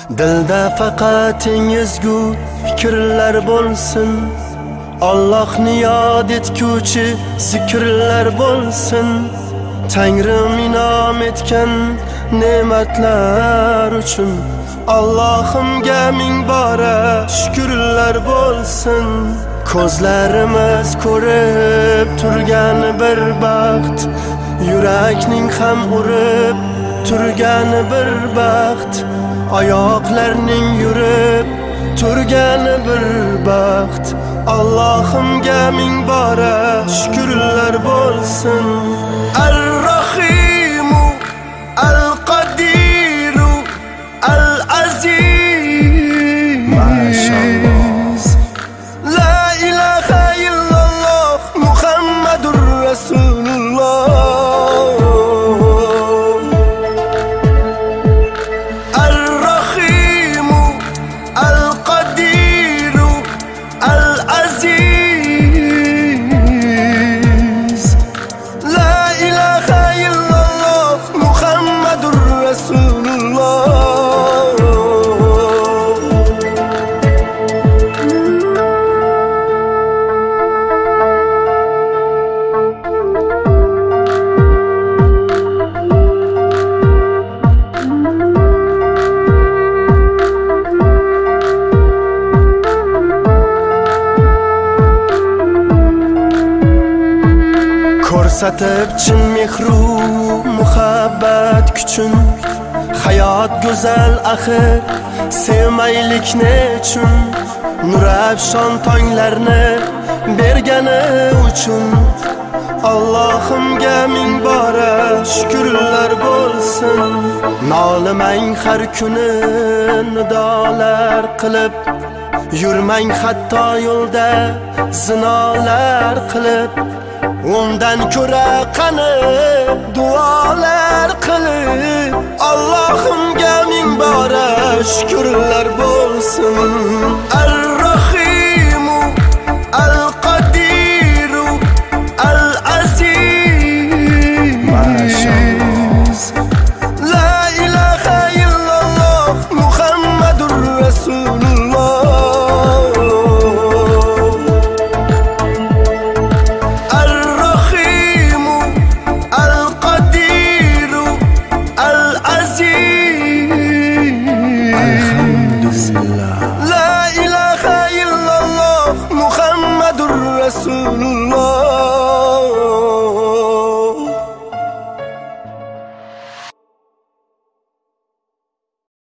Dilda faqat ezgu fikrlar bo'lsin, Allohni yod etguvchi zikrlar bo'lsin. Tangrim inom etgan ne'matlar uchun Allohimga ming bora shukrlar bo'lsin. Ko'zlarimiz ko'rib turgan bir baxt, yurakning ham urib turgan bir baxt, oyoqlarning yurib turgan bir baxt. Allohimga ming bora shukrlar bo'lsin. Ar-Rahimu, Al-Qadiru, Al-Aziz. Mashallah. La ilaha illalloh Muhammadur Rasulullah. Ar-Rahimu, Al-Qadiru, Al-Aziz. La ilaha illalloh Muhammadur Rasulullah. Ko'rsatib chin mehru muhabbat kuchun, hayot go'zal axir sevmaylik nechun. Nurafshon tonglarni bergani uchun Allohimga ming bora shukrlar bo'lsin. Nolimang har kuni nidolar qilib, yurmang hatto yo'lda zinolar qilib. Undan ko'ra qani duolar qilib, Allohimga ming bora shukrlar bo'lsin. Ar-Rahimu, Al-Qadiru, Al-Aziz. Mashallah. La ilaha illalloh Muhammadur Rasulullah. La ilaha illalloh Muhammadur Rasulullah.